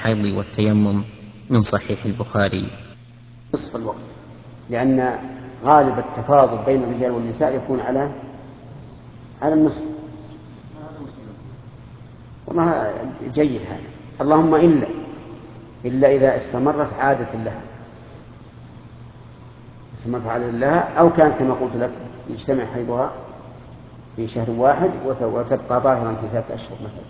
الحيض والتيمم من صحيح البخاري. نصف الوقت، لأن غالب التفاضل بين الرجال والنساء يكون على النصف. والله جيد هذا، اللهم إلا إذا استمرت عادة لها أو كانت كما قلت لك يجتمع حيضها في شهر واحد وتبقى ظاهرا في 3 أشهر مثلا.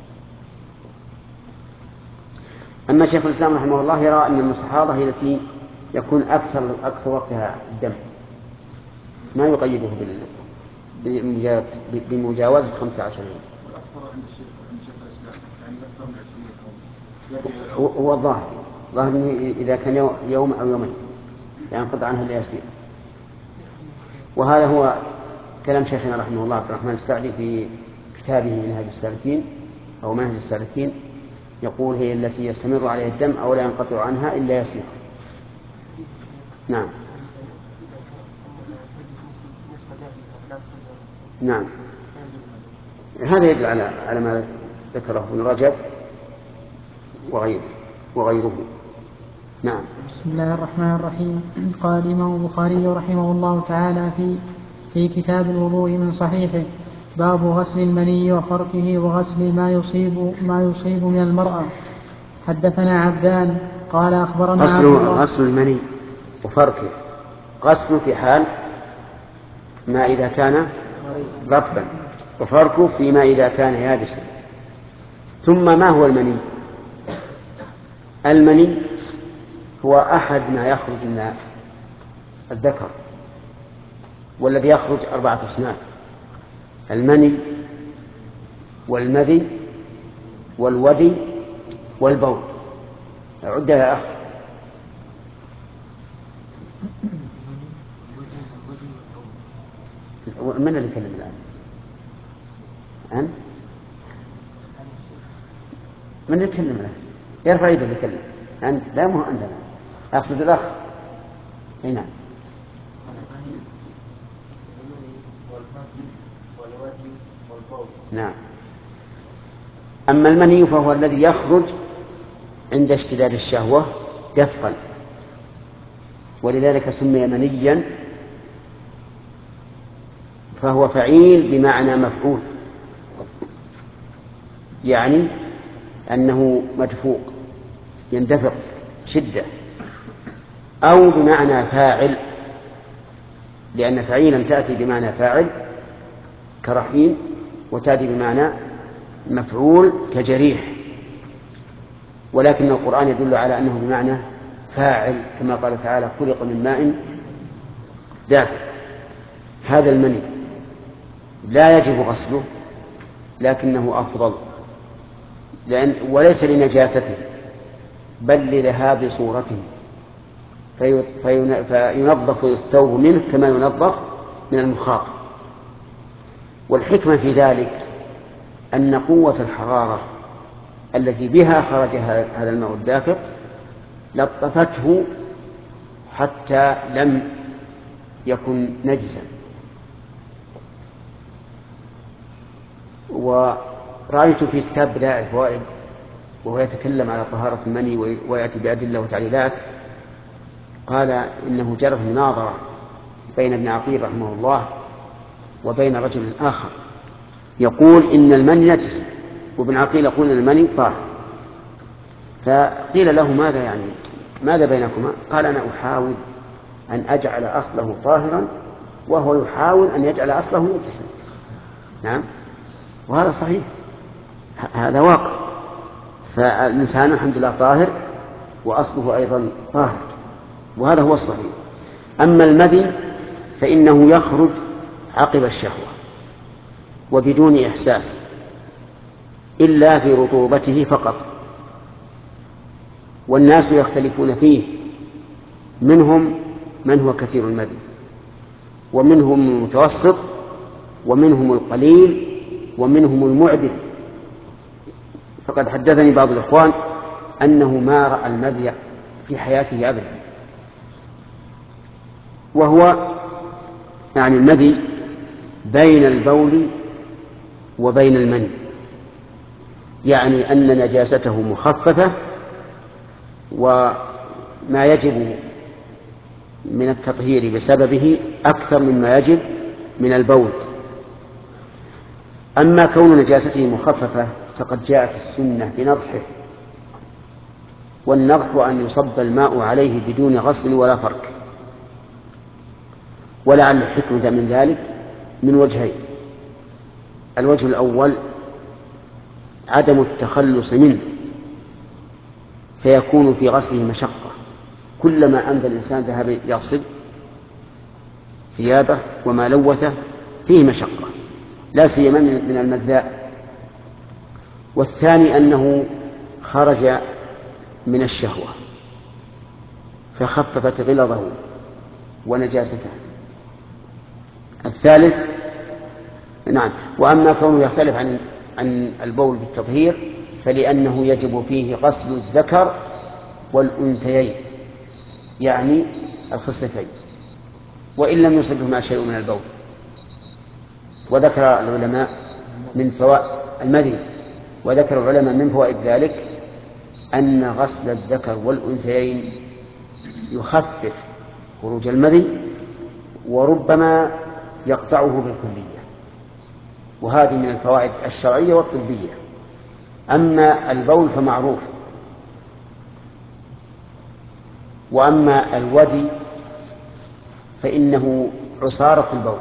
أما شيخ الإسلام رحمه الله يرى أن المستحاضة هي التي يكون أكثر وقتها الدم، ما يقيده بمجاوزة 15 يوم. هو الظاهر إذا كان يوم أو يومين ينقض عنها اليسير. وهذا هو كلام شيخنا رحمه الله عبد الرحمن السعدي في كتابه منهج السالكين أو منهج السالكين، يقول هي التي يستمر عليها الدم أو لا ينقطع عنها إلا يسير. نعم هذا يدل على ما ذكره ابن رجب وغيره. نعم. بسم الله الرحمن الرحيم. قال الإمام البخاري رحمه الله تعالى في كتاب الوضوء من صحيحه: باب غسل المني وفركه وغسل ما يصيب من المرأة. حدثنا عبدان قال أخبرنا غسل المني وفركه، غسل في حال ما إذا كان رطبا، وفركه فيما إذا كان يابسا. ثم ما هو المني؟ المني هو أحد ما يخرج من الذكر، والذي يخرج 4 أصناف: المني والمذي والودي والبول. عد يا أخ. من اللي يتكلم الآن؟ أنت؟ من اللي يتكلم الآن؟ يرفع يده يتكلم. أنت؟ لا مو أنت، أقصد الأخ. نعم. نعم. أما المني فهو الذي يخرج عند اشتداد الشهوة دفقا، ولذلك سمي منيا، فهو فعيل بمعنى مفعول، يعني أنه مدفوق يندفق شدة، أو بمعنى فاعل، لأن فعيلا تأتي بمعنى فاعل كرحيم، وتأتي بمعنى مفعول كجريح، ولكن القرآن يدل على أنه بمعنى فاعل، كما قال تعالى: خلق من ماء دافق. هذا المني لا يجب غسله، لكنه أفضل، وليس لنجاسته بل لذهاب صورته، فينظف الثوب منه كما ينظف من المخاط. والحكمة في ذلك أن قوة الحرارة التي بها خرج هذا الماء الدافق لطفته حتى لم يكن نجسا. ورأيت في كتاب بدائع الفوائد وهو يتكلم على طهارة المني ويأتي بأدلة وتعليلات، قال إنه جرت مناظرة بين ابن عقيل رحمه الله وبين رجل آخر يقول إن المني نجس، وابن عقيل يقول إن المني طاهر. فقيل له: ماذا يعني؟ ماذا بينكما؟ قال: أنا أحاول أن أجعل أصله طاهرا، وهو يحاول أن يجعل أصله نجسا. نعم، وهذا صحيح، هذا واقع. فالإنسان الحمد لله طاهر وأصله أيضا طاهر، وهذا هو الصحيح. أما المذي فإنه يخرج عقب الشهوة وبدون إحساس إلا في رطوبته فقط، والناس يختلفون فيه، منهم من هو كثير المذي، ومنهم المتوسط، ومنهم القليل، ومنهم المعدل. فقد حدثني بعض الإخوان أنه ما رأى المذي في حياته أبدا، وهو يعني المذي بين البول وبين المني، يعني أن نجاسته مخففة وما يجب من التطهير بسببه أكثر مما يجب من البول. أما كون نجاسته مخففة فقد جاءت السنة بنضحه، والنضح أن يصب الماء عليه بدون غسل ولا فرك. ولعل الحكمة من ذلك من وجهين: الوجه الأول عدم التخلص منه، فيكون في غسله مشقة، كلما أمضى الإنسان ذهب يغسل ثيابه وما لوثه فيه مشقة، لا سيما من المذاء. والثاني أنه خرج من الشهوة فخففت غلظه ونجاسته. الثالث نعم. وأما كونه يختلف عن البول بالتطهير فلأنه يجب فيه غسل الذكر والأنثيين، يعني الخصلتين، وإن لم يصبهما شيء من البول. وذكر العلماء من فوائد المذي، وذكر العلماء من فوائد ذلك أن غسل الذكر والأنثيين يخفف خروج المذي وربما يقطعه بالكلية، وهذه من الفوائد الشرعية والطبية. أما البول فمعروف. وأما الودي فإنه عصارة البول،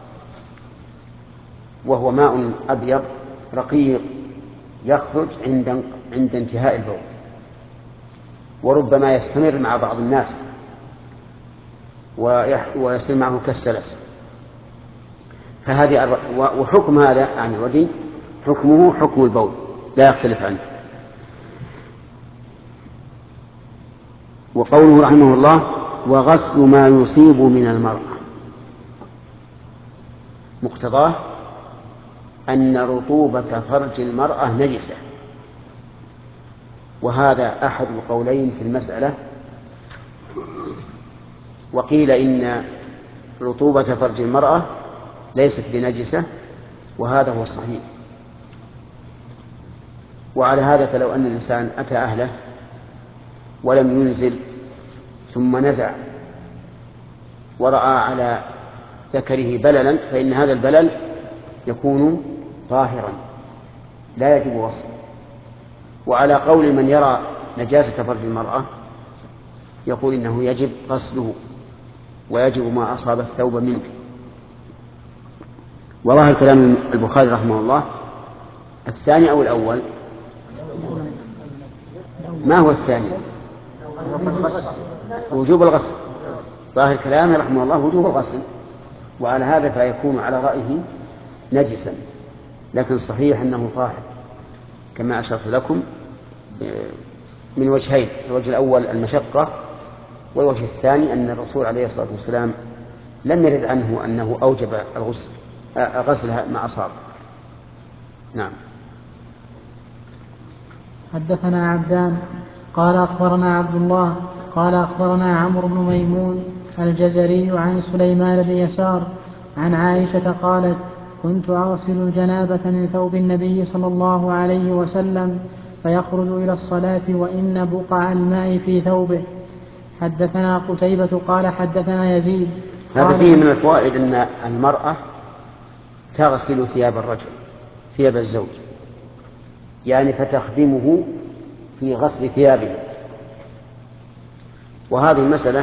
وهو ماء أبيض رقيق يخرج عند انتهاء البول، وربما يستمر مع بعض الناس ويصير معه كالسلس. فهذه وحكم هذا عن الودي حكمه حكم البول لا يختلف عنه. وقوله رحمه الله: وغسل ما يصيب من المرأة، مقتضاه أن رطوبة فرج المرأة نجسة، وهذا أحد القولين في المسألة. وقيل إن رطوبة فرج المرأة ليست بنجسة، وهذا هو الصحيح. وعلى هذا فلو أن الإنسان أتى أهله ولم ينزل ثم نزع ورأى على ذكره بللا فإن هذا البلل يكون طاهرا لا يجب غسله. وعلى قول من يرى نجاسة فرج المرأة يقول إنه يجب غسله ويجب ما أصاب الثوب منه. وظاهر كلام البخاري رحمه الله الثاني أو الأول؟ ما هو الثاني؟ وجوب الغسل. ظاهر كلامه رحمه الله وجوب الغسل، وعلى هذا فيكون على رأيه نجسا، لكن صحيح أنه طاهر كما أشرت لكم من وجهين: الوجه الأول المشقة، والوجه الثاني أن الرسول عليه الصلاة والسلام لم يرد عنه أنه أوجب غسلها ما أصاب. نعم. حدثنا عبدان قال أخبرنا عبد الله قال أخبرنا عمرو بن ميمون الجزري عن سليمان بن يسار عن عائشة قالت: كنت أغسل الجنابة من ثوب النبي صلى الله عليه وسلم فيخرج إلى الصلاة وإن بقع الماء في ثوبه. حدثنا قتيبة قال حدثنا يزيد. هذا فيه من الفوائد أن المرأة تغسل ثياب الرجل، ثياب الزوج، يعني فتخدمه في غسل ثيابه. وهذه المسألة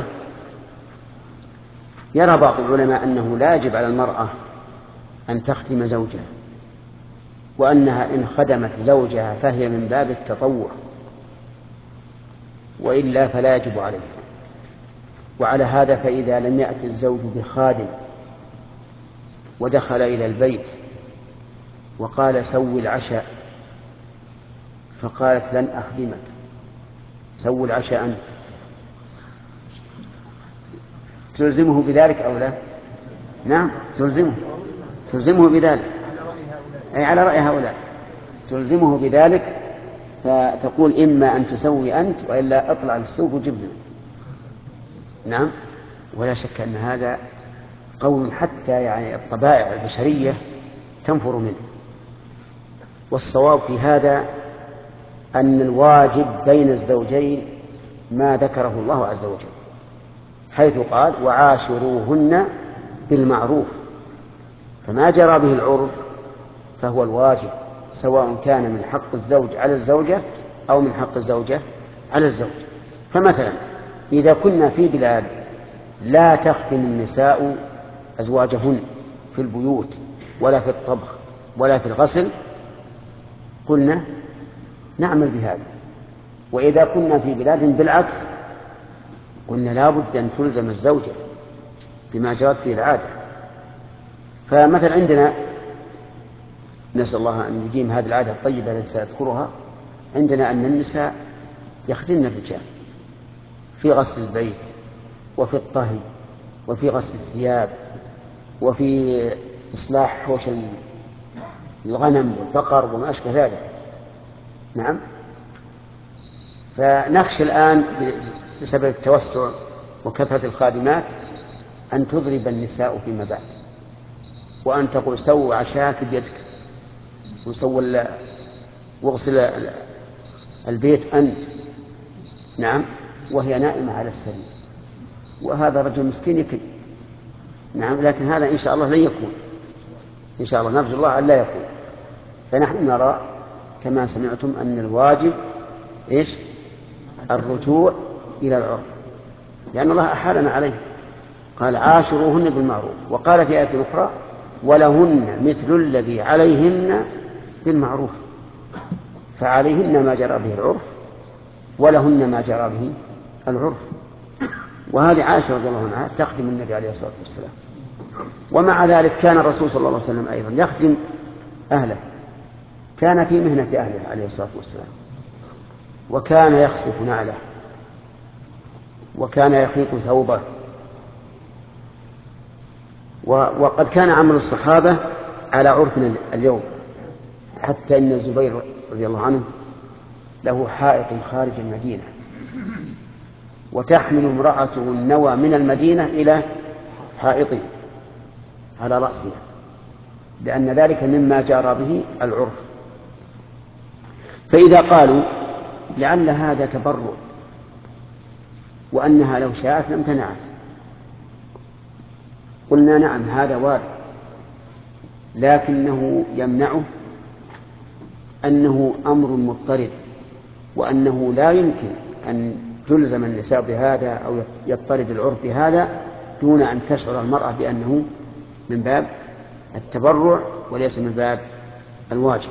يرى بعض العلماء أنه لا يجب على المرأة أن تخدم زوجها، وأنها إن خدمت زوجها فهي من باب التطوع، وإلا فلا يجب عليها. وعلى هذا فإذا لم يأتي الزوج بخادم ودخل إلى البيت وقال سوي العشاء، فقالت لن أخدمك، سوي العشاء أنت، تلزمه بذلك أو لا؟ نعم تلزمه بذلك، أي على رأي هؤلاء تلزمه بذلك، فتقول إما أن تسوي أنت وإلا أطلع للسوق وجيب لنا. نعم. ولا شك أن هذا قول حتى يعني الطبائع البشرية تنفر منه. والصواب في هذا أن الواجب بين الزوجين ما ذكره الله عز وجل، حيث قال وعاشروهن بالمعروف، فما جرى به العرف فهو الواجب، سواء كان من حق الزوج على الزوجة أو من حق الزوجة على الزوج. فمثلا إذا كنا في بلاد لا تخدم النساء أزواجهن في البيوت ولا في الطبخ ولا في الغسل قلنا نعمل بهذا، وإذا كنا في بلاد بالعكس قلنا لا بد أن تلزم الزوجة بما جرت فيه العادة. فمثلا عندنا، نسأل الله أن يديم هذه العادة الطيبة التي سأذكرها، عندنا أن النساء يخدمن الرجال في غسل البيت وفي الطهي وفي غسل الثياب وفي إصلاح حوش الغنم والبقر وما أشبه ذلك. نعم. فنخشى الآن بسبب التوسع وكثرة الخادمات أن تضرب النساء فيما بعد، وأن تقول سووا عشاك بيدك وسووا واغسل البيت أنت. نعم. وهي نائمة على السرير، وهذا رجل مسكين يكذب. نعم. لكن هذا إن شاء الله لن يكون، إن شاء الله نرجو الله أن لا يكون. فنحن نرى كما سمعتم أن الواجب إيش؟ الرجوع إلى العرف، لأن الله أحالنا عليه، قال عاشروهن بالمعروف، وقال في آية أخرى ولهن مثل الذي عليهن بالمعروف، فعليهن ما جرى به العرف ولهن ما جرى به العرف. وهذه عائشة رضي الله عنها تخدم النبي عليه الصلاة والسلام، ومع ذلك كان الرسول صلى الله عليه وسلم أيضا يخدم أهله، كان في مهنة أهله عليه الصلاة والسلام، وكان يخصف نعله وكان يخيط ثوبه. وقد كان عمل الصحابة على عرفنا اليوم، حتى إن الزبير رضي الله عنه له حائط خارج المدينة، وتحمل امرأته النوى من المدينة إلى حائطه على رأسها، لأن ذلك مما جرى به العرف. فإذا قالوا لعل هذا تبرع وأنها لو شاءت لم تنعت، قلنا نعم هذا وارد، لكنه يمنعه أنه أمر مضطرد، وأنه لا يمكن أن تلزم النساء بهذا أو يضطرد العرف بهذا دون أن تشعر المرأة بأنه من باب التبرع وليس من باب الواجب.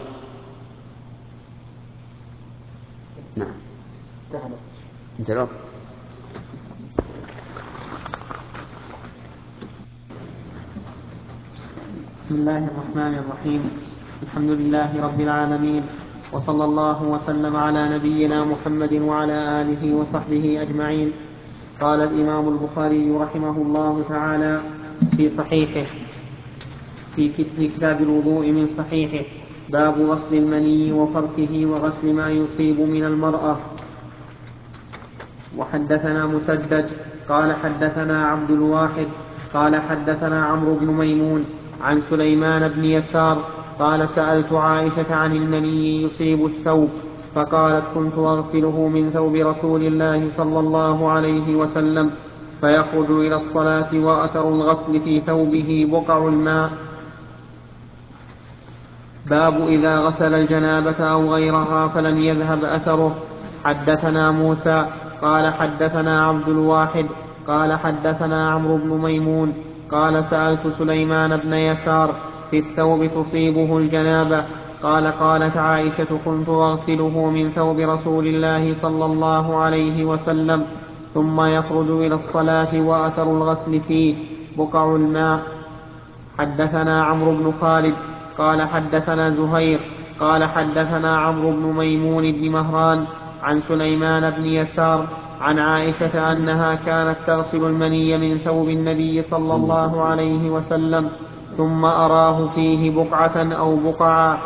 نعم. انت بسم الله الرحمن الرحيم. الحمد لله رب العالمين، وصلى الله وسلم على نبينا محمد وعلى آله وصحبه أجمعين. قال الإمام البخاري رحمه الله تعالى في صحيحه في كتاب الوضوء من صحيحه باب غسل المني وفركه وغسل ما يصيب من المرأة. وحدثنا مسدد قال حدثنا عبد الواحد قال حدثنا عمرو بن ميمون عن سليمان بن يسار قال سألت عائشة عن المني يصيب الثوب، فقالت كنت أغسله من ثوب رسول الله صلى الله عليه وسلم فيخرج إلى الصلاة وأثر الغسل في ثوبه بقع الماء. باب إذا غسل الجنابة أو غيرها فلم يذهب أثره. حدثنا موسى قال حدثنا عبد الواحد قال حدثنا عمرو بن ميمون قال سألت سليمان بن يسار في الثوب تصيبه الجنابة قال قالت عائشة كنت أغسله من ثوب رسول الله صلى الله عليه وسلم ثم يخرج إلى الصلاة وأثر الغسل فيه بقع الماء. حدثنا عمرو بن خالد قال حدثنا زهير قال حدثنا عمرو بن ميمون بن مهران عن سليمان بن يسار عن عائشة أنها كانت تغسل المني من ثوب النبي صلى الله عليه وسلم ثم أراه فيه بقعة أو بقعا.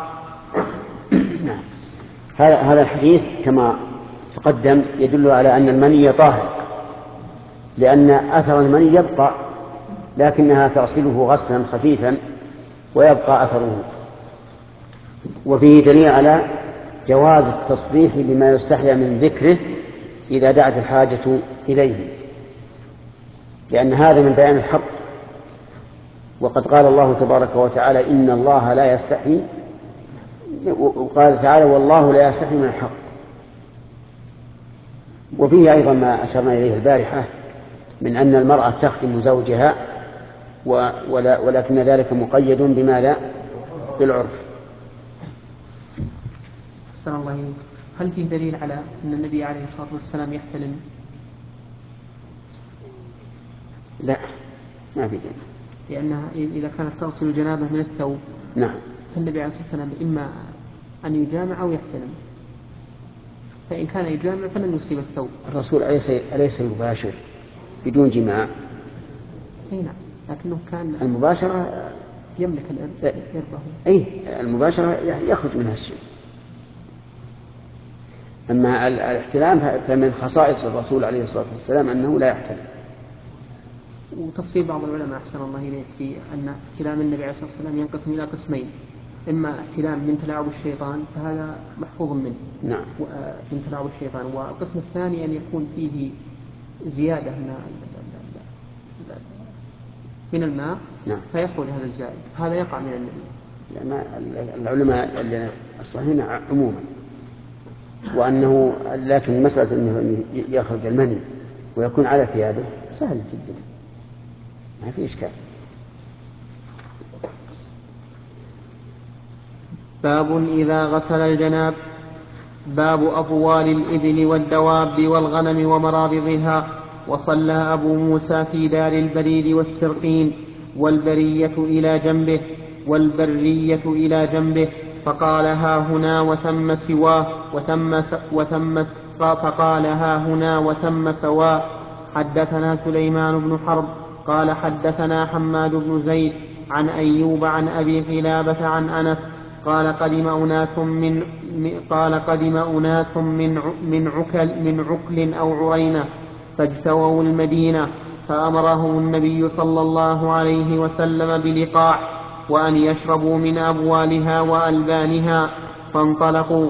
هذا الحديث كما تقدم يدل على أن المني طاهر، لأن أثر المني يبقى، لكنها تغسله غسلا خفيفا ويبقى أثره. وفيه دليل على جواز التصريح بما يستحيا من ذكره إذا دعت الحاجة إليه، لأن هذا من بيان الحق. وقد قال الله تبارك وتعالى إن الله لا يستحي، وقال تعالى والله لا يستحي من الحق. وفيه أيضا ما أشرنا إليه البارحة من أن المرأة تخدم زوجها ولكن ذلك مقيد بماذا؟ بالعرف. أحسن الله إليك. هل فيه دليل على أن النبي عليه الصلاة والسلام يحتلم؟ لا، ما في دليل. لأنها إذا كانت تغسل الجنابة من الثوب، نعم، فالنبي عليه الصلاة والسلام إما أن يجامع أو يحتلم، فإن كان يجامع فلن يصيب الثوب. الرسول أليس يباشر بدون جماع؟ أي نعم، لكنه كان المباشرة يملك إربه. أي المباشرة يخرج منها الشيء. أما الاحتلام فمن خصائص الرسول عليه الصلاة والسلام أنه لا يحتلم. وتفصيل بعض العلماء أحسن الله إليك في أن احتلام النبي عليه الصلاة والسلام ينقسم إلى قسمين: إما احتلام من تلاعب الشيطان فهذا محفوظ منه، نعم، من تلاعب الشيطان، والقسم الثاني أن يكون فيه زيادة من الماء، نعم، فيخرج هذا الزائد، هذا يقع من النبي. العلماء الصحيحين عموما، وأنه لكن مسألة أنه يخرج المني ويكون على ثيابه سهل جدا، ما في إشكال. باب إذا غسل الجناب. باب أبوال الإبل والدواب والغنم ومرابضها. وصلى أبو موسى في دار البريد والسرقين، والبرية إلى جنبه والبرية إلى جنبه، فقال ها هنا وثم سواه فقال ها هنا وثم سواه. حدثنا سليمان بن حرب قال حدثنا حماد بن زيد عن أيوب عن أبي قلابة عن أنس قال قدم أناس من عكل أو عرينة فاجتووا المدينة، فأمرهم النبي صلى الله عليه وسلم بلقاح وأن يشربوا من أبوالها وألبانها، فانطلقوا.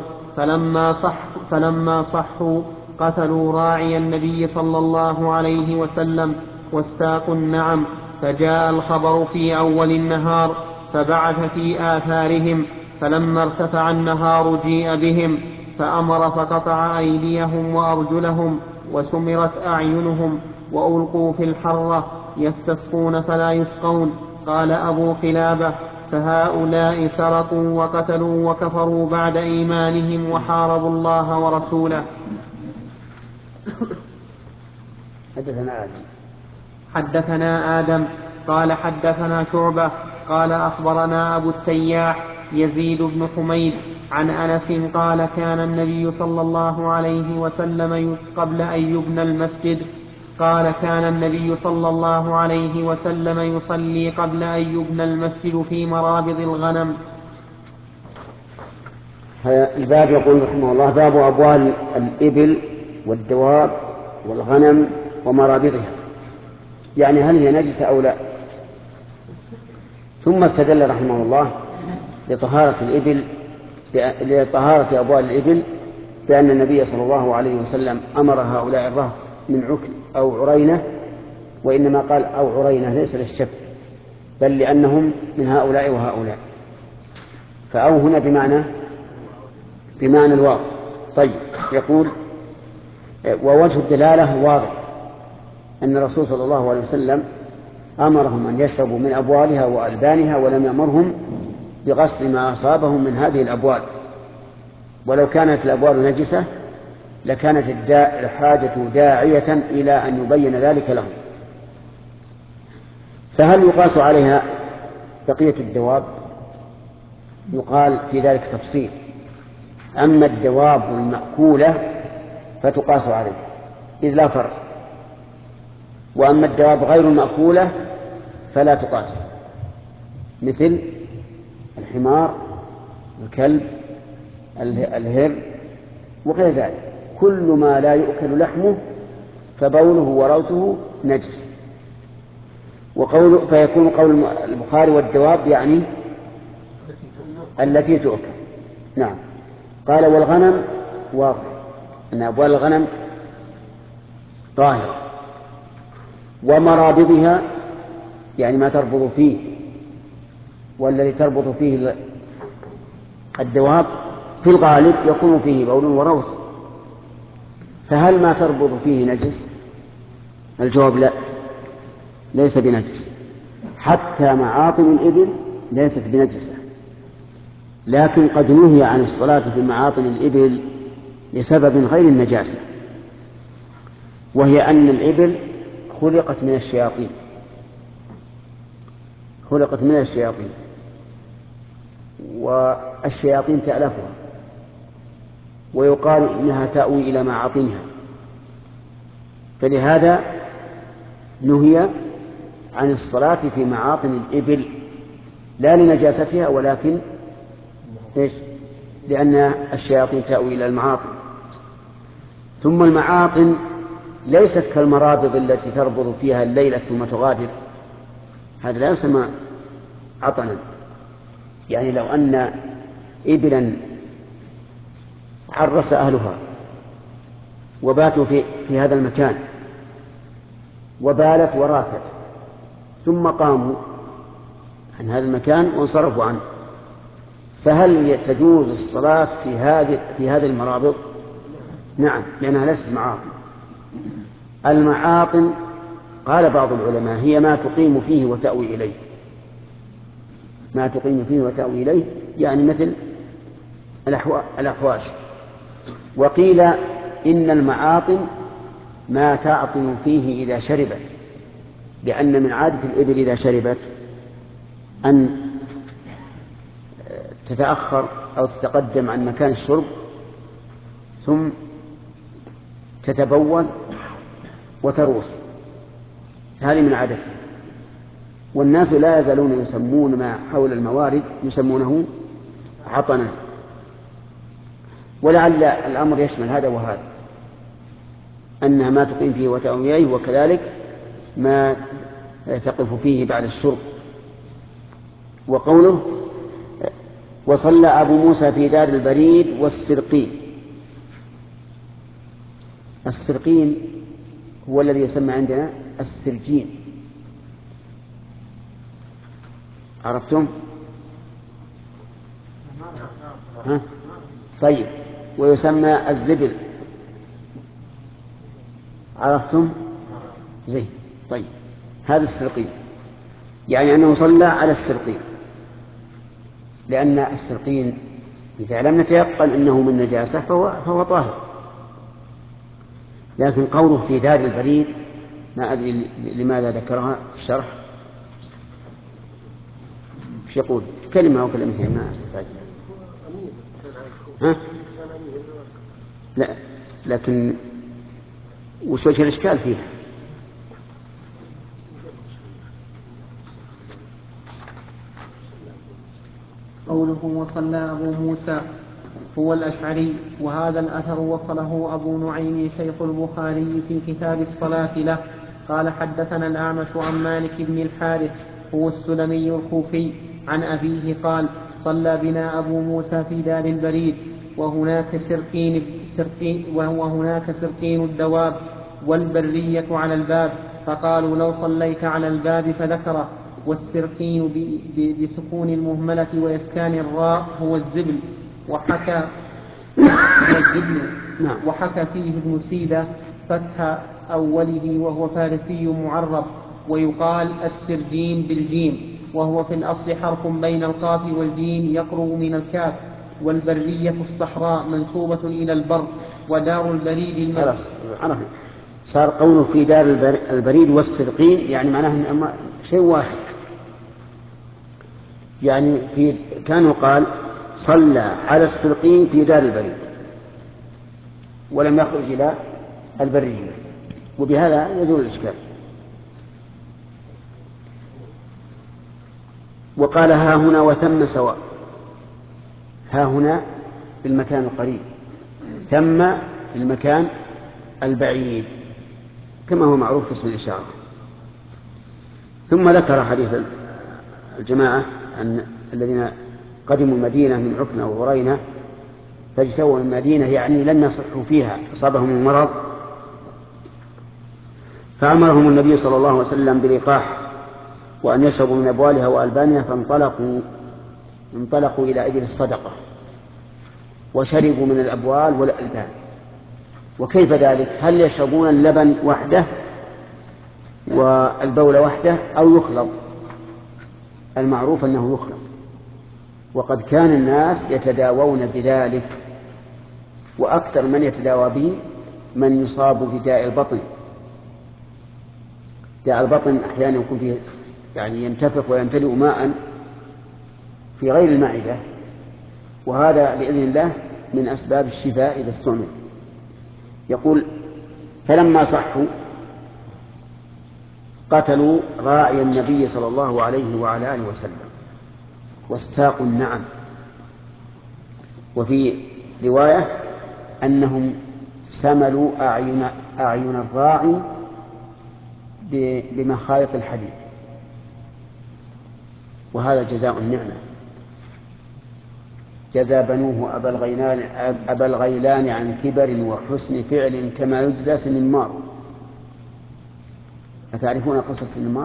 فلما صحوا قتلوا راعي النبي صلى الله عليه وسلم واستاقوا النعم، فجاء الخبر في أول النهار فبعث في آثارهم، فلما ارتفع النهار جيء بهم فأمر فقطع أيديهم وأرجلهم وسمرت أعينهم وألقوا في الحرة يستسقون فلا يسقون. قال أبو قلابة: فهؤلاء سرقوا وقتلوا وكفروا بعد إيمانهم وحاربوا الله ورسوله. حدثنا آدم قال حدثنا شعبة قال أخبرنا أبو التياح يزيد بن حميد عن أنس قال كان النبي صلى الله عليه وسلم قبل أن يبنى المسجد قال كان النبي صلى الله عليه وسلم يصلي قبل أن يبنى المسجد في مرابض الغنم. الباب يقول رحمه الله: باب أبوال الإبل والدواب والغنم ومرابضها، يعني هل هي نجسة أو لا. ثم استدل رحمه الله لطهارة أبوال الإبل بأن النبي صلى الله عليه وسلم أمر هؤلاء الرهط من عكل أو عرينة، وإنما قال أو عرينة ليس للشك، بل لأنهم من هؤلاء وهؤلاء، فأو هنا بمعنى الواو. طيب، يقول: ووجه الدلالة واضح، أن الرسول صلى الله عليه وسلم أمرهم أن يشربوا من أبوالها وألبانها، ولم يأمرهم بغسل ما أصابهم من هذه الأبوال. ولو كانت الأبوال نجسة لكانت الحاجة داعية إلى أن يبين ذلك لهم. فهل يقاس عليها بقية الدواب؟ يقال في ذلك تفصيل: أما الدواب المأكولة فتقاس عليها إذ لا فرق، وأما الدواب غير المأكولة فلا تقاس، مثل الحمار، الكلب، الهر وغير ذلك. كل ما لا يؤكل لحمه فبوله وروثه نجس. فيكون قول البخاري والدواب يعني التي تؤكل. نعم. قال: والغنم واضح أن أبوال الغنم طاهرة، ومرابضها يعني ما تربض فيه، والذي تربط فيه الدواب في الغالب يكون فيه بول وروث، فهل ما تربط فيه نجس؟ الجواب لا، ليس بنجس، حتى معاطن الإبل ليست بنجسة، لكن قد نهي عن الصلاة في معاطن الإبل لسبب غير النجاسة، وهي أن الإبل خلقت من الشياطين، خلقت من الشياطين، والشياطين تألفها، ويقال إنها تأوي إلى معاطنها، فلهذا نهي عن الصلاة في معاطن الإبل، لا لنجاستها ولكن لأن الشياطين تأوي إلى المعاطن. ثم المعاطن ليست كالمرابض التي تربض فيها الليلة ثم تغادر، هذا لا يسمى عطنا. يعني لو أن إبلا عرس أهلها وباتوا في هذا المكان وبالت وراثت، ثم قاموا عن هذا المكان وانصرفوا عنه، فهل تجوز الصلاة في هذه المرابض؟ نعم، لأنها ليست معاطن. المعاطن قال بعض العلماء هي ما تقيم فيه وتأوي إليه، ما تقيم فيه وتأوي إليه، يعني مثل الأحواش. وقيل إن المعاطن ما تعطن فيه إذا شربت، لأن من عادة الإبل إذا شربت أن تتأخر أو تتقدم عن مكان الشرب ثم تتبول وتروس، هذه من عادتها. والناس لا يزالون يسمون ما حول الموارد يسمونه عطنا، ولعل الأمر يشمل هذا وهذا، أنها ما تقيم فيه وتأوي إليه، وكذلك ما تقف فيه بعد الشرب. وقوله وصلى أبو موسى في دار البريد والسرقين، السرقين هو الذي يسمى عندنا السرجين، عرفتم؟ ها؟ طيب، ويسمى الزبل، عرفتم؟ زين. طيب، هذا السرقين يعني أنه صلى على السرقين، لأن السرقين إذا لم نتيقن أنه من نجاسة فهو طاهر. لكن قوله في دار البريد ما أدري لماذا ذكرها في الشرح، ايش يقول؟ كلمة أو كلمتين ما أحتاج. ها؟ لا، لكن وش وجه الإشكال فيها؟ قوله وصلى أبو موسى هو الأشعري، وهذا الأثر وصله أبو نعيم شيخ البخاري في كتاب الصلاة له. قال حدثنا الأعمش عن مالك بن الحارث هو السلمي الكوفي عن أبيه قال صلى بنا أبو موسى في دار البريد، وهناك سرقين الدواب والبرية على الباب، فقالوا لو صليت على الباب فذكره. والسرقين بسكون المهملة وإسكان الراء هو الزبل، وحكى فيه ابن سيدة فتح أوله وهو فارسي معرب، ويقال السرجين بالجيم، وهو في الأصل حرف بين القاف والجيم يقرب من الكاف. والبرية الصحراء منسوبة إلى البر، ودار البريد خلاص عرفنا. صار قوله في دار البريد والسرقين يعني معناه شيء واحد، يعني كانوا قال صلى على السرقين في دار البريد ولم يخرج إلى البرية، وبهذا يزول الإشكال. وقال ها هنا وثم سواء، ها هنا في المكان القريب، ثم في المكان البعيد، كما هو معروف في اسم الإشارة. ثم ذكر حديث الجماعة أن الذين قدموا المدينة من عكنة وغرينة فاجتووا المدينة، يعني لم يصحوا فيها، أصابهم المرض فأمرهم النبي صلى الله عليه وسلم بلقاح وأن يشربوا من أبوالها وألبانها، فانطلقوا إلى إبل الصدقة وشربوا من الأبوال والألبان. وكيف ذلك؟ هل يشربون اللبن وحده والبول وحده أو يخلط؟ المعروف أنه يخلط، وقد كان الناس يتداوون بذلك، وأكثر من يتداوى به من يصاب بداء البطن. داء البطن أحيانا يكون فيه يعني ينتفخ ويمتلئ ماء في غير المعدة، وهذا بإذن الله من أسباب الشفاء إذا استعمل. يقول: فلما صحوا قتلوا راعي النبي صلى الله عليه وعلى آله وسلم واستاقوا النعم. وفي رواية أنهم سملوا أعين الراعي بمخايط الحديد، وهذا جزاء النعمة. جزى بنوه أبا الغيلان عن كبر وحسن فعل كما يجزى سنمار. أتعرفون قصة سنمار؟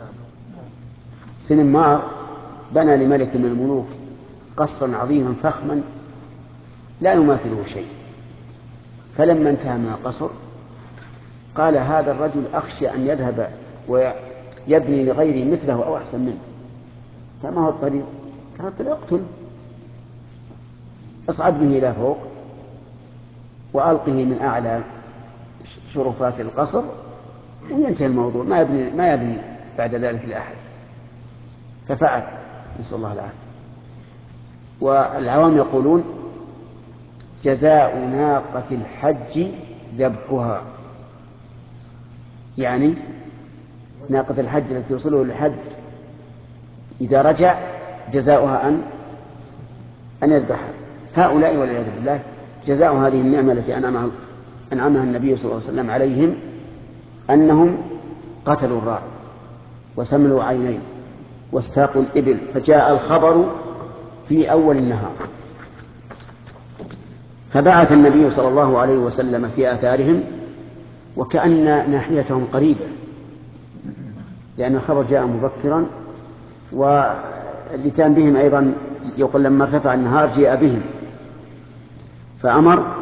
سنمار بنى لملك من الملوك قصرا عظيما فخما لا يماثله شيء، فلما انتهى من القصر قال: هذا الرجل أخشى أن يذهب ويبني لغيره مثله أو أحسن منه، فما هو الطريق؟ قال: اقتل، اصعد به إلى فوق وألقه من أعلى شرفات القصر وينتهي الموضوع، ما يبني بعد ذلك لأحد. ففعل، نسأل الله العافية. والعوام يقولون: جزاء ناقة الحج ذبحها، يعني ناقة الحج التي توصله للحج إذا رجع جزاؤها أن يذبحها. هؤلاء والعياذ بالله جزاء هذه النعمة التي أنعمها النبي صلى الله عليه وسلم عليهم أنهم قتلوا الراعي وسملوا عينين واستاقوا الإبل، فجاء الخبر في أول النهار. فبعث النبي صلى الله عليه وسلم في آثارهم وكأن ناحيتهم قريبة، لأن الخبر جاء مبكرا، واللتان بهم أيضا يقول لما ارتفع النهار جاء بهم، فأمر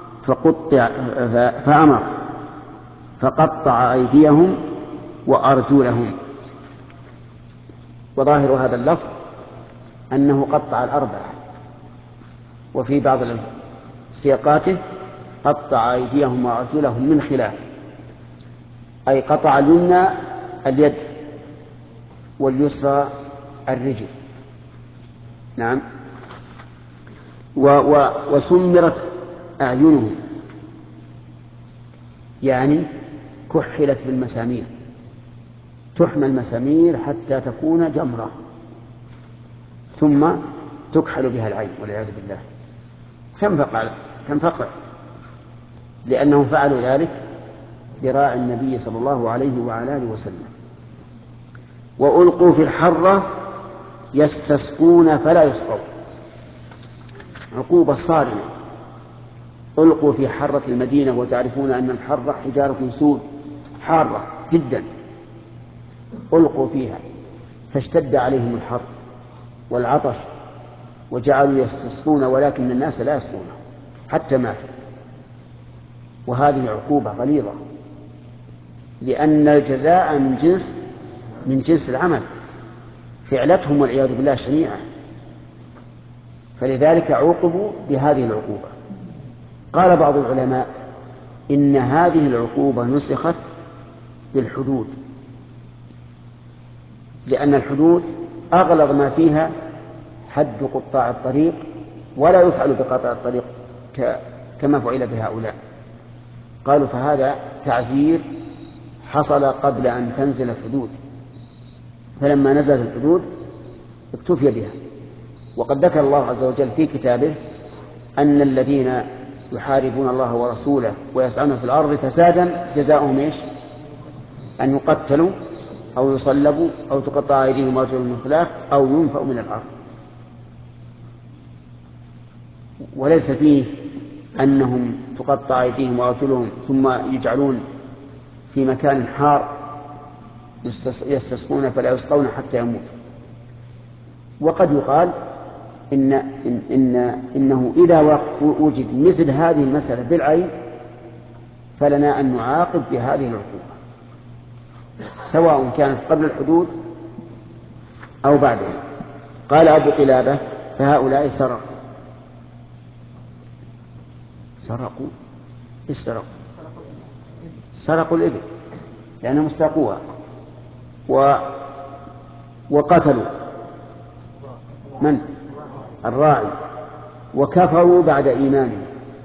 فقطع أيديهم وأرجلهم. وظاهر هذا اللفظ أنه قطع الأربعة، وفي بعض سياقاته قطع أيديهم وأرجلهم من خلاف، أي قطع اليمنى اليد واليسرى الرجل. نعم. وسمرت أعينهم، يعني كحلت بالمسامير، تحمى المسامير حتى تكون جمرة ثم تكحل بها العين والعياذ بالله. تنفقع لأنهم فعلوا ذلك براعي النبي صلى الله عليه وعلى آله وسلم. وألقوا في الحرة يستسقون فلا يسقون، عقوبة صارمة. ألقوا في حرة المدينة، وتعرفون أن الحرة حجارة سود حارة جدا، ألقوا فيها فاشتد عليهم الحر والعطش وجعلوا يستسقون، ولكن الناس لا يسقون حتى ماتوا. وهذه عقوبة غليظة، لأن الجزاء من جنس العمل، فعلتهم والعياذ بالله شنيعة، فلذلك عوقبوا بهذه العقوبة. قال بعض العلماء إن هذه العقوبة نسخت بالحدود، لأن الحدود أغلظ ما فيها حد قطاع الطريق، ولا يفعل بقطع الطريق كما فعل بهؤلاء. قالوا فهذا تعزير حصل قبل أن تنزل الحدود، فلما نزل الحدود اكتفي بها. وقد ذكر الله عز وجل في كتابه أن الذين يحاربون الله ورسوله ويسعون في الأرض فسادا جزاؤهم إيش؟ أن يقتلوا أو يصلبوا أو تقطع أيديهم وأرجلهم من خلاف أو ينفوا من الأرض. وليس فيه أنهم تقطع أيديهم وأرجلهم ثم يجعلون في مكان حار يستسقون فلا يسقون حتى يموتوا. وقد يقال إنه إذا وجد مثل هذه المسألة بالعين فلنا أن نعاقب بهذه العقوبة، سواء كانت قبل الحدود أو بعدها. قال أبو قلابة: فهؤلاء سرقوا إيش سرقوا؟ سرقوا الإبل لأنهم استاقوها، وقتلوا من؟ الراعي، وكفروا بعد إيمانهم.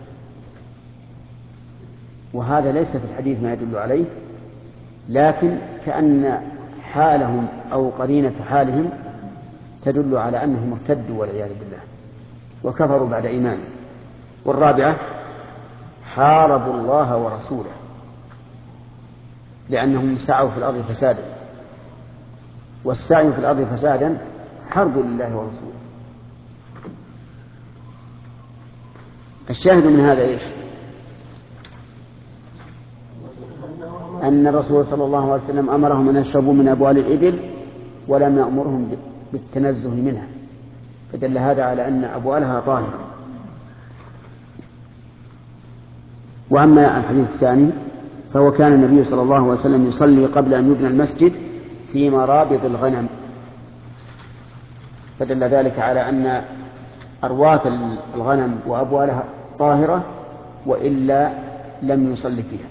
وهذا ليس في الحديث ما يدل عليه، لكن كأن حالهم أو قرينة حالهم تدل على أنهم ارتدوا والعياذ بالله وكفروا بعد إيمانهم. والرابعة: حاربوا الله ورسوله، لأنهم سعوا في الأرض فسادا، والسعي في الأرض فسادا حرب لله ورسوله. الشاهد من هذا إيش؟ أن الرسول صلى الله عليه وسلم أمرهم أن يشربوا من أبوال الإبل ولم يأمرهم بالتنزه منها، فدل هذا على أن أبوالها طاهرة. وأما الحديث الثاني فهو كان النبي صلى الله عليه وسلم يصلي قبل أن يبنى المسجد في مرابض الغنم، فدل ذلك على أن أرواث الغنم وأبوالها طاهرة وإلا لم يصلي فيها.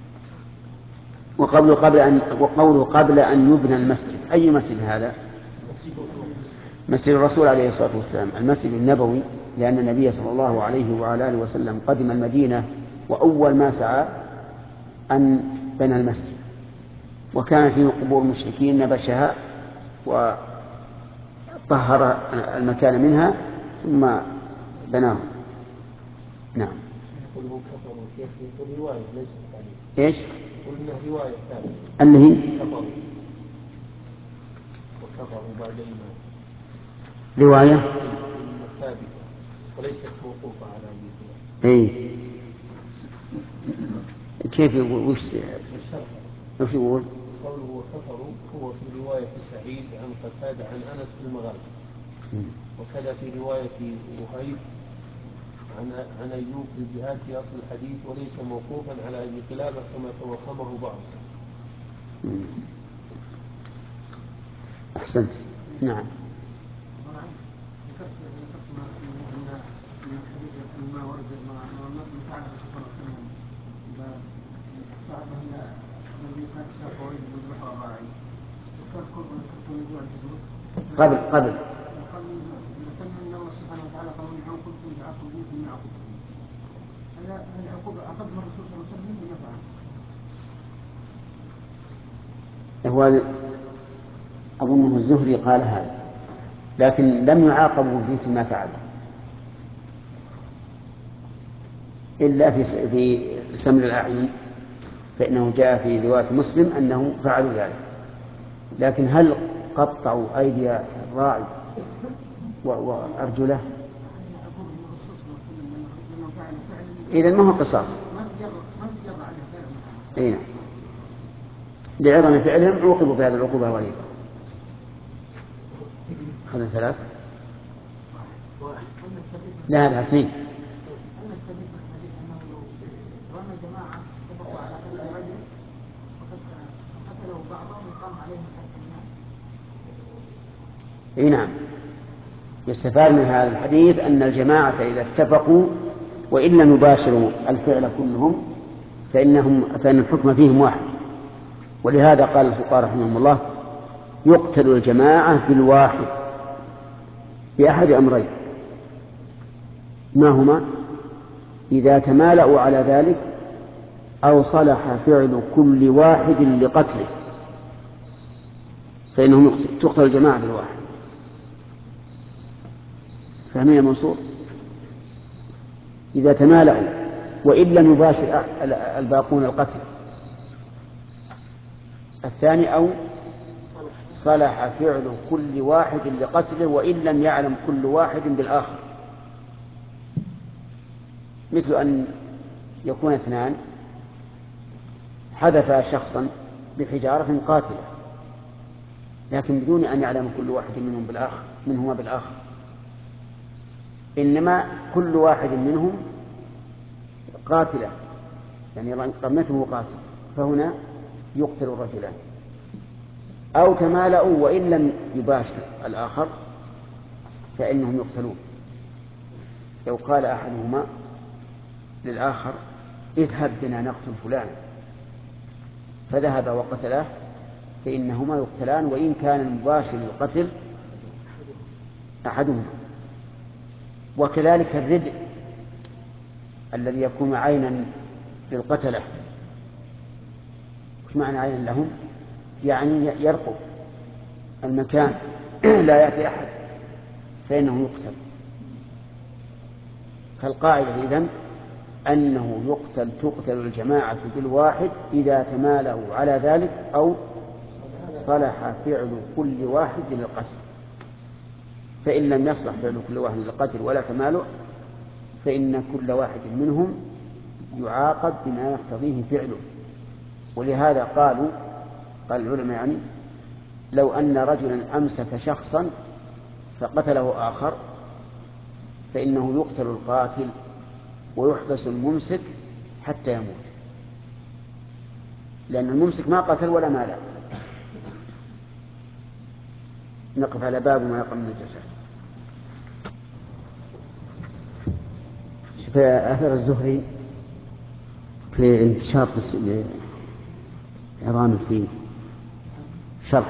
وقوله قبل أن يبنى المسجد، أي مسجد هذا؟ مسجد الرسول عليه الصلاة والسلام، المسجد النبوي، لأن النبي صلى الله عليه وعلى آله وسلم قدم المدينة وأول ما سعى أن بنى المسجد، وكان في قبور المشركين نبشها وطهر المكان منها ثم بناه. نعم. ايش؟ قلنا رواية ثانية اللي هي وكفروا بعد إيمان، رواية ثابتة وليست موقوفة على أبي. اي كيف يقول؟ وش يقول؟ قوله وكفروا هو في رواية سعيد عن قتادة عن أنس في المغاربة، وكذا في رواية وهيب عن أيوب في الجهاد في أصل الحديث، وليس موقوفا على أبي قلابة كما توهمه بعض. أحسنت. نعم. قبل هو أظنه الزهري قال هذا، لكن لم يعاقبوا في ما فعل إلا في سمر الأعين، فإنه جاء في رواية مسلم أنه فعلوا ذلك. لكن هل قطعوا أيدي الراعي وأرجله؟ إذن ما هو قصاص. إيه. لعظم فعلهم عوقبوا بهذه العقوبة الغليظة. هذا 3. لا، هذا 2. اي نعم. يستفاد من هذا الحديث أن الجماعة إذا اتفقوا وإن لم يباشروا الفعل كلهم فإن الحكم فيهم واحد. ولهذا قال الفقهاء رحمهم الله: يقتل الجماعة بالواحد بأحد أمرين، ما هما؟ إذا تمالأوا على ذلك أو صلح فعل كل واحد لقتله فإنهم تقتل الجماعة بالواحد. فاهمين يا منصور؟ إذا تمالأوا وإن لم يباشر الباقون القتل. الثاني أو صلح فعل كل واحد لقتله وإن لم يعلم كل واحد بالآخر، مثل أن يكون 2 حذف شخصا بحجارة قاتلة، لكن بدون أن يعلم كل واحد منهما بالآخر، إنما كل واحد منهم قاتلة، يعني رميته قاتل، فهنا يقتل الرجلان. أو تمالؤوا وإن لم يباشر الآخر فإنهم يقتلون. لو قال أحدهما للآخر اذهب بنا نقتل فلان فذهب وقتله فإنهما يقتلان، وإن كان المباشر للقتل أحدهما. وكذلك الردء الذي يكون عينا للقتلة. وش معنى عينا لهم؟ يعني يرقب المكان لا يأتي أحد فإنه يقتل. فالقاعدة إذن أنه تقتل الجماعة بالواحد إذا تمالأوا على ذلك أو صلح فعل كل واحد للقتل. فإن لم يصلح فعل كل واحد للقتل ولا تمالؤ فإن كل واحد منهم يعاقب بما يقتضيه فعله. ولهذا قال العلماء يعني لو أن رجلا أمسك شخصا فقتله آخر فإنه يقتل القاتل ويحبس الممسك حتى يموت، لأن الممسك ما قتل ولا مال. نقف على باب ما يقع من الجسد. في أثر الزهري في انتشاط عظام الفيل شرح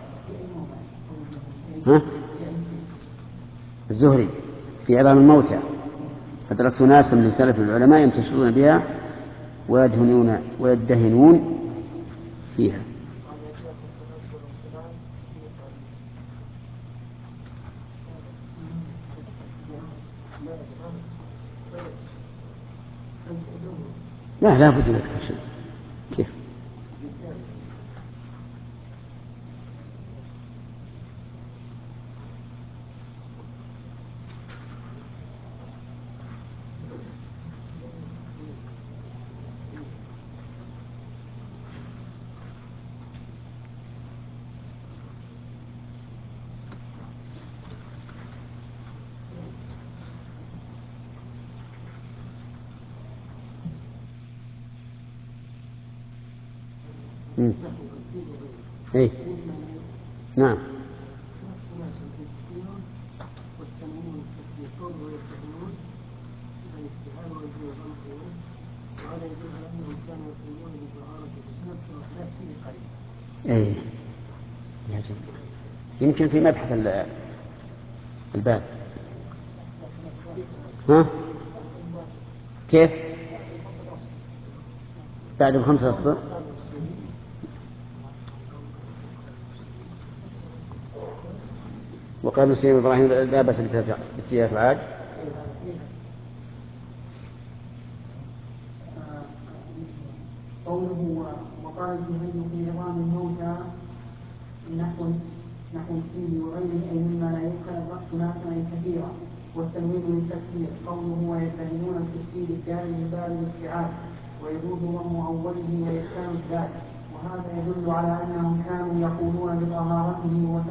الزهري في عظام الموتى. أدركت ناسا من سلف العلماء يمتشطون بها ويدهنون فيها. لا بد من ذكر شيء. كيف؟ إيه؟ نعم. إيه؟ يمكن في مبحث الباب. ها؟ كيف؟ بعد 5 أسطر. وقال مسلم إبراهيم لا بأس بثلاث العاج. قوله وقال الجهني في عظام الموتى نحو الفيل وغيره أي مما لا يؤكل الرأس ناسا كثيرا. والتنوين للتكفير قوله ويتهمون التشكيل الدائم من باب الاستعاذ ويجوز ضم أوله ويسكن الدال. وهذا يدل على أنهم كانوا يقولون بطهارته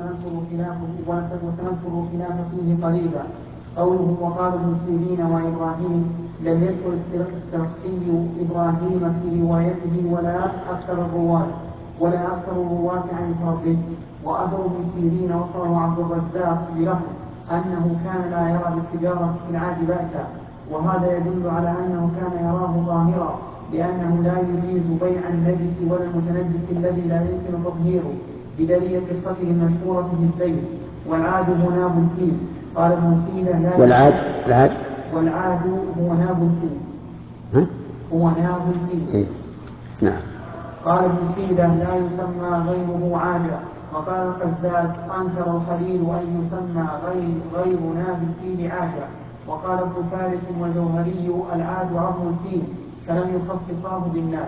وسنذكر خلافه فيه قريبا. قوله وقال ابن سيرين وإبراهيم لم يذكر السرخسي إبراهيم في روايته ولا أكثر الرواة عن فرده. وأثر ابن سيرين وصله عبد الرزاق بلفظ أنه كان لا يرى بالتجارة في العاد بأسا. وهذا يدل على أنه كان يراه ظاهرا لأنه لا يجيز بيع النجس ولا المتنجس الذي لا يمكن تطهيره بدليل قصته المشهورة في الزيت. والعاد هو ناب الفيل. قال ابن سيرين والعاد هو ناب الفيل. هو ناب الفيل. نعم. قال ابن سيرين لا يسمى غيره عادا. وقال القزاز أنكر الخليل أن يسمى غير ناب الفيل عادا. وقال ابن فارس والجوهري العاد عظم الفيل فلم يخصصاه بالناب.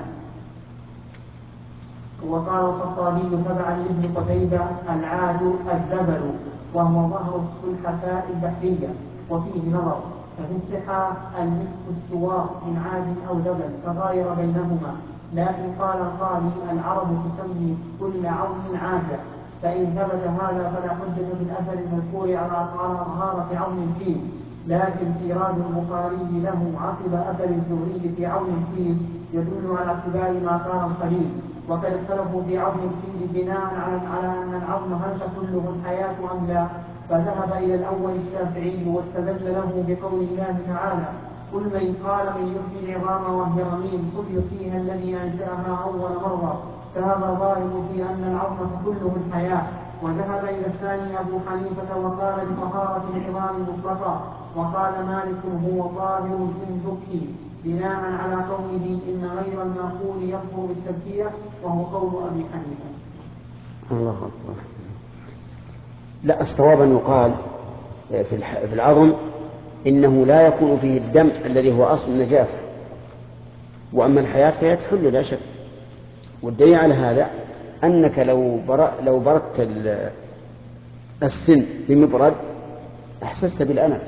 وقال الخطابي تبعا لابن قتيبة العاد الذبل وهو ظهر السلحفاء البحرية وفيه نظر. ففي الصحة المسك السوار من عاد أو ذبل فغاير بينهما لكن قال القاضي العرب تسمي كل عظم عاجة، فإن ثبت هذا فلا حجة بالأثر المذكور على طهارة عظم فيه، لكن إيراد البخاري له عقب أثر الزهري في عظم فيه يدل على اعتبار ما كان القليل. وقد اختلفوا في عظم الفيل بناء على أن العظم هل تحله الحياة أم لا، فذهب إلى الأول الشافعي واستدل له بقول الله تعالى قل من قال من يحيي العظام وهي رميم قل يحييها الذي أنشأها أول مرة، فهذا ظاهر في أن العظم تحله الحياة. وذهب إلى الثاني أبو حنيفة وقال بطهارة العظام مطلقا، وقال مالك هو طاهر إن ذكي بناء على قوله إن غير المأكول يكفر بالتزكية، وهو قول أبي حنيفة. الله أكبر. لا، الصواب أن يقال في العظم إنه لا يكون فيه الدم الذي هو أصل النجاسة، وأما الحياة فهي تحل لا شك. والدليل على هذا أنك لو بردت السن بمبرد أحسست بالألم،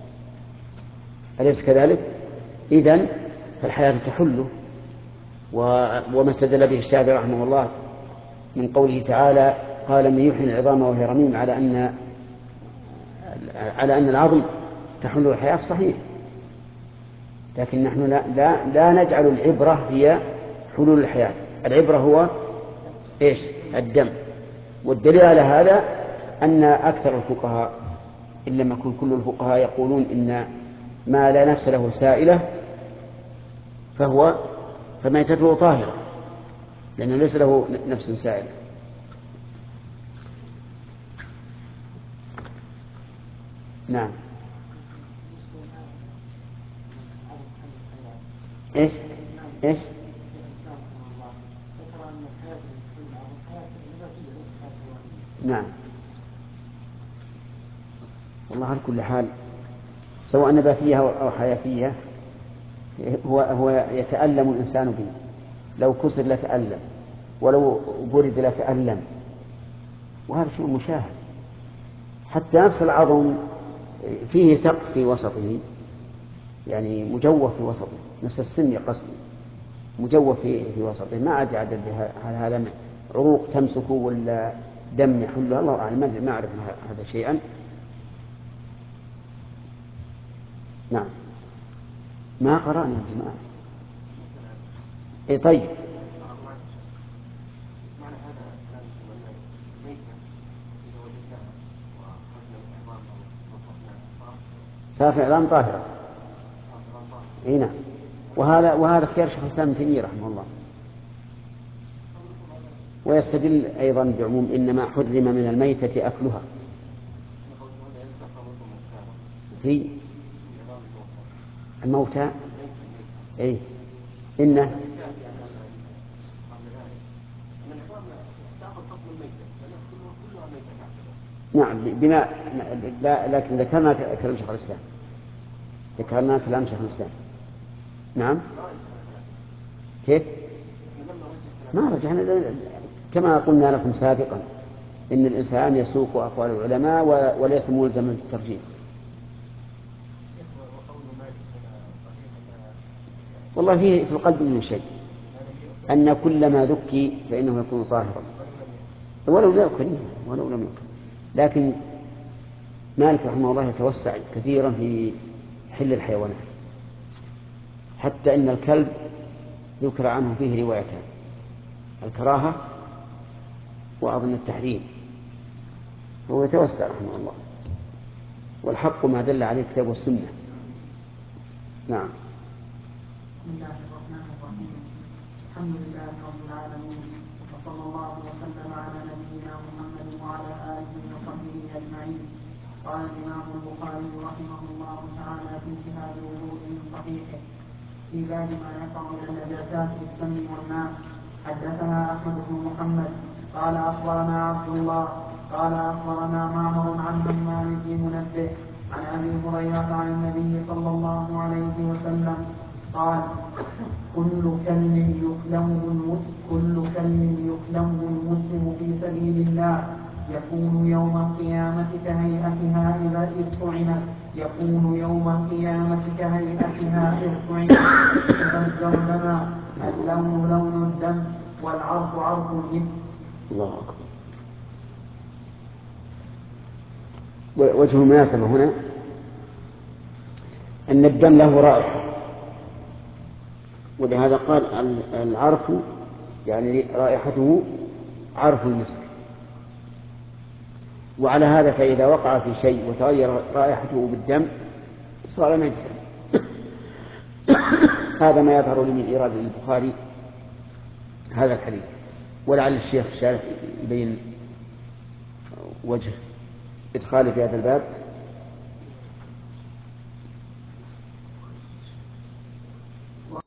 أليس كذلك؟ إذن فالحياة تحله. وما استدل به الشافعي رحمه الله من قوله تعالى قال من يحيي العظام وهي رميم على أن العظم تحل الحياة صحيح، لكن نحن لا نجعل العبرة هي حلول الحياة، العبرة هو إيش؟ الدم. والدليل على هذا أن أكثر الفقهاء إن لم يكن كل الفقهاء يقولون إن ما لا نفس له سائلة فميتته طاهرة، لأنه ليس له نفس سائلة. نعم. إيش؟ نعم. والله على كل حال سواء نباتية أو حياتية هو يتألم الإنسان به، لو كسر لتألم، ولو برد لتألم، وهذا شيء مشاهد. حتى نفس العظم فيه ثقب في وسطه، يعني مجوف في وسطه، نفس السن قصدي مجوف في وسطه، ما أدري عدد هذا عروق تمسكه ولا دم يحله، الله أعلم، ما أعرف هذا شيئا. نعم. ما قرأنا يا جماعة. إيه طيب. صافي العظام طاهرة. إيه نعم. وهذا اختيار شيخ الإسلام ابن تيمية رحمه الله. ويستدل أيضا بعموم إنما حرم من الميتة أكلها في الموتى. إيه إنه نعم بما لكن ذكرنا كلام شيخ الإسلام، ذكرنا كلام شيخ الإسلام. نعم. كيف؟ ما رجعنا كما قلنا لكم سابقا إن الإنسان يسوق أقوال العلماء وليس ملزما بالترجيح. والله فيه في القلب من شيء أن كل ما ذكي فإنه يكون طاهرا ولو لم يكن. لكن مالك رحمه الله يتوسع كثيرا في حل الحيوانات، حتى إن الكلب ذكر عنه فيه روايتان، الكراهة وأظن التحريم، هو يتوسع رحمه الله، والحق ما دل عليه الكتاب والسنة. نعم. بسم الله الرحمن الرحيم. الحمد لله رب العالمين، وصلى الله وسلم على نبينا محمد وعلى آله وصحبه أجمعين. قال الإمام البخاري رحمه الله تعالى في كتاب الوضوء من صحيحه في باب ما يقع من النجاسات في السم والماء. حدثنا أحمد بن محمد قال أخبرنا عبد الله قال أخبرنا معمر عن همام بن منبه عن أبي هريرة عن النبي صلى الله عليه وسلم قال كل كلب يكلمه المسلم في سبيل الله يكون يوم القيامة كهيئتها إذا طعنت الجودما اللون لون الدم والعرف عرف المسك. الله أكبر. وجه المناسبة هنا أن الدم له رائحة، ولهذا قال العرف يعني رائحته عرف المسك. وعلى هذا فإذا وقع في شيء وتغير رائحته بالدم صار نجسا. هذا ما يظهر لي من إيراد البخاري هذا الحديث، ولعل الشيخ الشارح يبين وجه إدخاله في هذا الباب